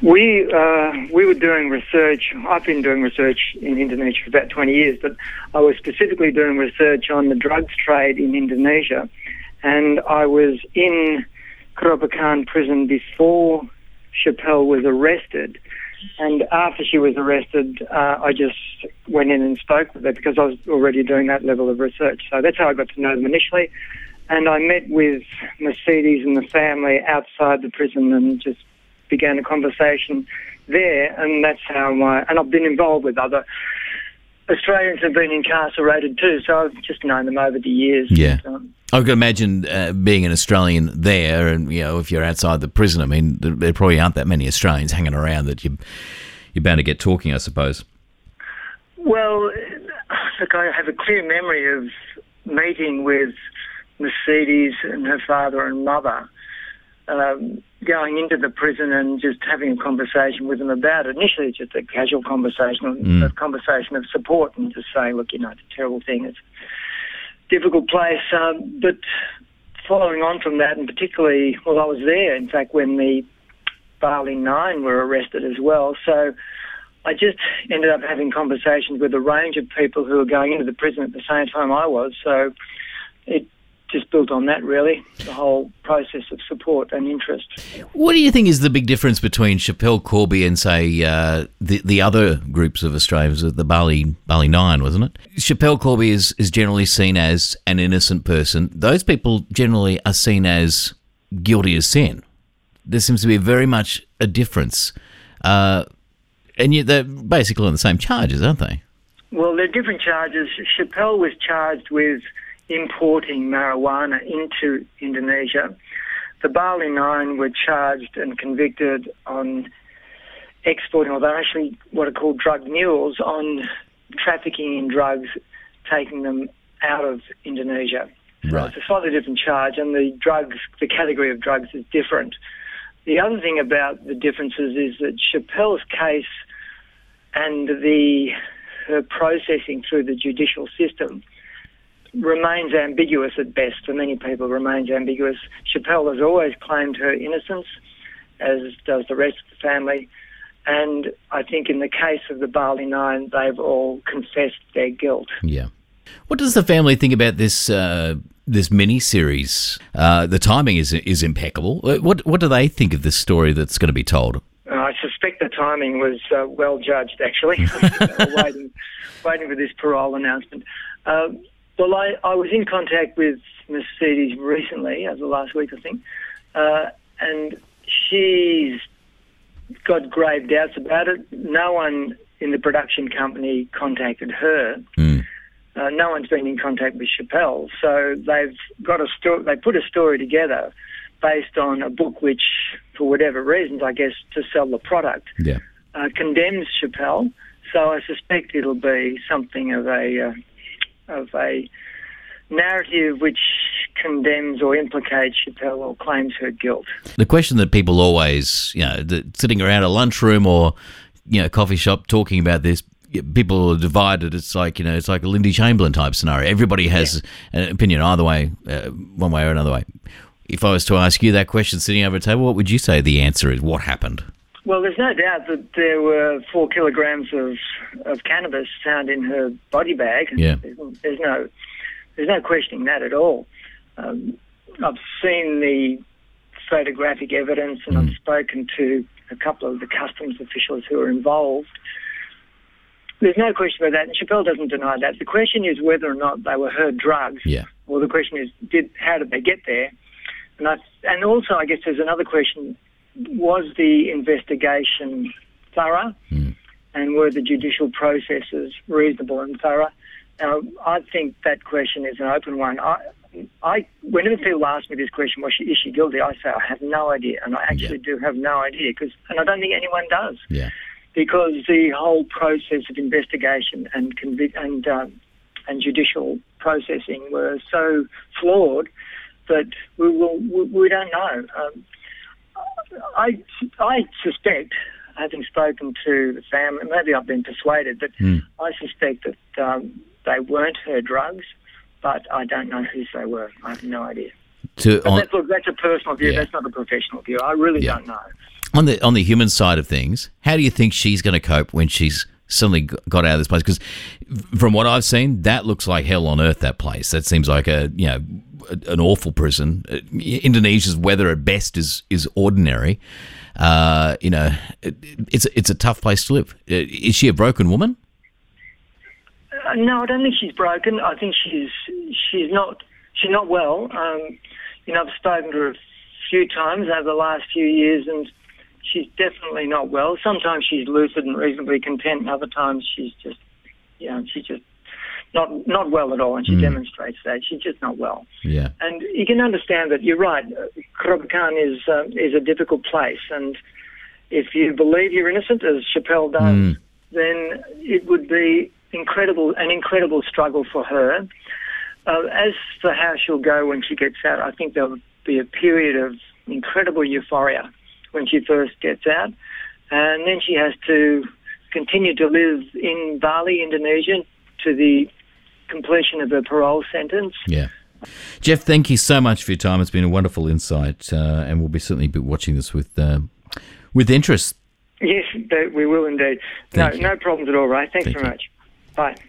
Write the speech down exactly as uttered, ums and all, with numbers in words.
We uh, we were doing research. I've been doing research in Indonesia for about twenty years, but I was specifically doing research on the drugs trade in Indonesia, and I was in Kerobokan prison before Schapelle was arrested. And after she was arrested, uh, I just went in and spoke with her because I was already doing that level of research. So that's how I got to know them initially. And I met with Mercedes and the family outside the prison and just began a conversation there. And that's how my... And I've been involved with other Australians who've been incarcerated too, so I've just known them over the years. Yeah. Um, I can imagine uh, being an Australian there, and you know, if you're outside the prison, I mean, there, there probably aren't that many Australians hanging around that you, you're bound to get talking, I suppose. Well, look, I have a clear memory of meeting with Mercedes and her father and mother, um, going into the prison and just having a conversation with them about it. Initially, it's just a casual conversation, mm. a conversation of support, and just saying, look, you know, it's a terrible thing. It's a difficult place. Um, but following on from that, and particularly, well, I was there, in fact, when the Bali Nine were arrested as well. So I just ended up having conversations with a range of people who were going into the prison at the same time I was. So it just built on that, really, the whole process of support and interest. What do you think is the big difference between Schapelle Corby and, say, uh, the the other groups of Australians, the Bali Bali Nine, wasn't it? Schapelle Corby is, is generally seen as an innocent person. Those people generally are seen as guilty as sin. There seems to be very much a difference. Uh, and yet they're basically on the same charges, aren't they? Well, they're different charges. Schapelle was charged with importing marijuana into Indonesia. The Bali Nine were charged and convicted on exporting, or they're actually what are called drug mules, on trafficking in drugs, taking them out of Indonesia. So Right. it's a slightly different charge, and the drugs, the category of drugs is different. The other thing about the differences is that Schapelle's case and the her processing through the judicial system remains ambiguous at best. For many people, remains ambiguous. Schapelle has always claimed her innocence, as does the rest of the family. And I think in the case of the Bali Nine, they've all confessed their guilt. Yeah. What does the family think about this uh, this mini-series? Uh, the timing is is impeccable. What what do they think of this story that's going to be told? Uh, I suspect the timing was uh, well judged, actually. They were waiting, waiting for this parole announcement. Uh, Well, I, I was in contact with Mercedes recently, over the last week, I think, uh, and she's got grave doubts about it. No one in the production company contacted her. Mm. Uh, no one's been in contact with Schapelle, so they've got a story. They put a story together based on a book which, for whatever reasons, I guess, to sell the product, yeah. uh, condemns Schapelle. So I suspect it'll be something of a Uh, of a narrative which condemns or implicates Schapelle or claims her guilt. The question that people always, you know, the, sitting around a lunchroom or, you know, coffee shop talking about this, people are divided. It's like, you know, it's like a Lindy Chamberlain type scenario. Everybody has yeah. an opinion either way, uh, one way or another way. If I was to ask you that question sitting over a table, what would you say the answer is? What happened? Well, there's no doubt that there were four kilograms of, of cannabis found in her body bag. Yeah. There's, there's no there's no questioning that at all. Um, I've seen the photographic evidence, and mm. I've spoken to a couple of the customs officials who are involved. There's no question about that, and Schapelle doesn't deny that. The question is whether or not they were her drugs. Yeah. Or the question is, did how did they get there? And I, and also, I guess there's another question. Was the investigation thorough, mm. and were the judicial processes reasonable and thorough? Now, I think that question is an open one. I, I, whenever people ask me this question, was she, is she guilty? I say I have no idea, and I actually yeah. do have no idea, because, and I don't think anyone does, yeah. because the whole process of investigation and convic- and um, and judicial processing were so flawed that we will we, we don't know. Um, I, I suspect, having spoken to the family, maybe I've been persuaded, but mm. I suspect that um, they weren't her drugs, but I don't know whose they were. I have no idea. To, but on, that's, look, that's a personal view. Yeah. That's not a professional view. I really yeah. don't know. On the on the human side of things, how do you think she's going to cope when she's suddenly got out of this place? Because from what I've seen, that looks like hell on earth, that place. That seems like a, you know, an awful prison. Indonesia's weather at best is is ordinary. Uh, you know, it, it's it's a tough place to live. Is she a broken woman? Uh, no, I don't think she's broken. I think she's she's not she's not well. Um, you know, I've spoken to her a few times over the last few years, and she's definitely not well. Sometimes she's lucid and reasonably content, and other times she's just, you know, she's just not not well at all, and she mm. demonstrates that. She's just not well. Yeah. And you can understand that. You're right. Kerobokan is uh, is a difficult place, and if you believe you're innocent, as Schapelle does, mm. then it would be incredible an incredible struggle for her. Uh, as for how she'll go when she gets out, I think there will be a period of incredible euphoria when she first gets out, and then she has to continue to live in Bali, Indonesia, to the completion of her parole sentence. Yeah. Jeff, thank you so much for your time. It's been a wonderful insight, uh, and we'll be certainly be watching this with uh, with interest. Yes, we will indeed. Thank no, you. no problems at all, Ray. Thanks Thank very you. much. Bye.